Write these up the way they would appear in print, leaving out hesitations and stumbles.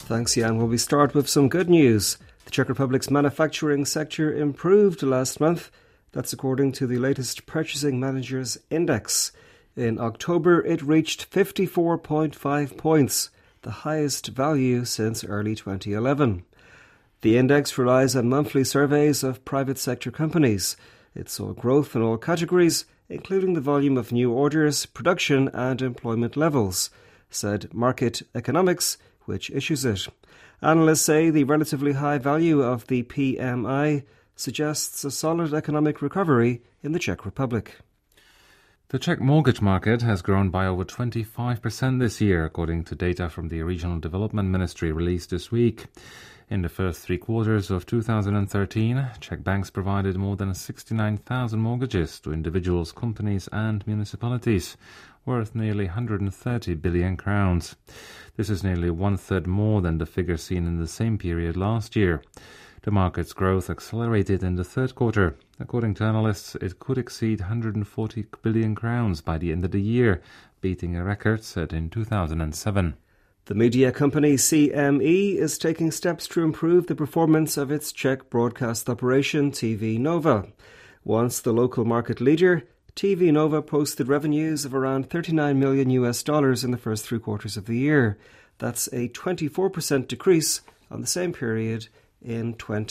Thanks, Jan. Well, we start with some good news. The Czech Republic's manufacturing sector improved last month. That's according to the latest Purchasing Managers' Index. In October, it reached 54.5 points, the highest value since early 2011. The index relies on monthly surveys of private sector companies. It saw growth in all categories, including the volume of new orders, production and employment levels, said Market Economics, which issues it. Analysts say the relatively high value of the PMI suggests a solid economic recovery in the Czech Republic. The Czech mortgage market has grown by over 25% this year, according to data from the Regional Development Ministry released this week. In the first 3 quarters of 2013, Czech banks provided more than 69,000 mortgages to individuals, companies and municipalities, worth nearly 130 billion crowns. This is nearly 1/3 more than the figure seen in the same period last year. The market's growth accelerated in the third quarter. According to analysts, it could exceed 140 billion crowns by the end of the year, beating a record set in 2007. The media company CME is taking steps to improve the performance of its Czech broadcast operation TV Nova. Once the local market leader, TV Nova posted revenues of around $39 million in the first 3 quarters of the year. That's a 24% decrease on the same period in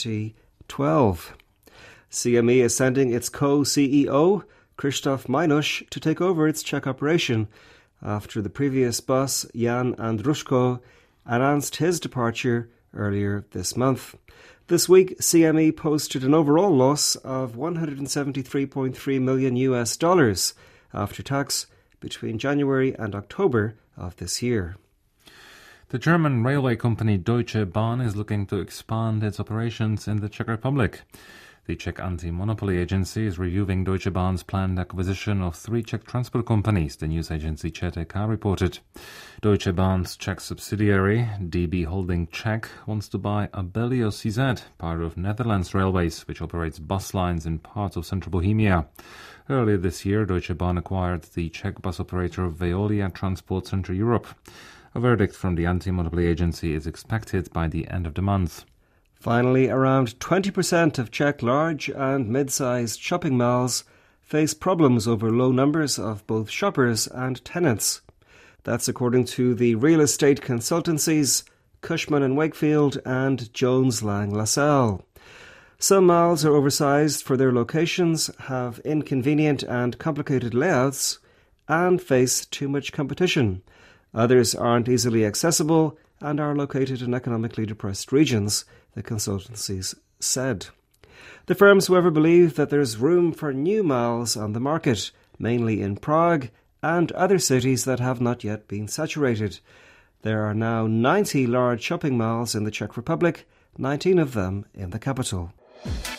2012. CME is sending its co-CEO, Krzysztof Majnosz, to take over its Czech operation after the previous boss, Jan Andruszko, announced his departure earlier this month. This week, CME posted an overall loss of $173.3 million after tax between January and October of this year. The German railway company Deutsche Bahn is looking to expand its operations in the Czech Republic. The Czech Anti-Monopoly Agency is reviewing Deutsche Bahn's planned acquisition of 3 Czech transport companies, the news agency ČTK reported. Deutsche Bahn's Czech subsidiary, DB Holding Czech, wants to buy Abellio CZ, part of Netherlands Railways, which operates bus lines in parts of central Bohemia. Earlier this year, Deutsche Bahn acquired the Czech bus operator Veolia Transport Central Europe. A verdict from the Anti-Monopoly Agency is expected by the end of the month. Finally, around 20% of Czech large and mid-sized shopping malls face problems over low numbers of both shoppers and tenants. That's according to the real estate consultancies Cushman & Wakefield and Jones Lang LaSalle. Some malls are oversized for their locations, have inconvenient and complicated layouts, and face too much competition. Others aren't easily accessible and are located in economically depressed regions, the consultancies said. The firms, however, believe that there's room for new malls on the market, mainly in Prague and other cities that have not yet been saturated. There are now 90 large shopping malls in the Czech Republic, 19 of them in the capital.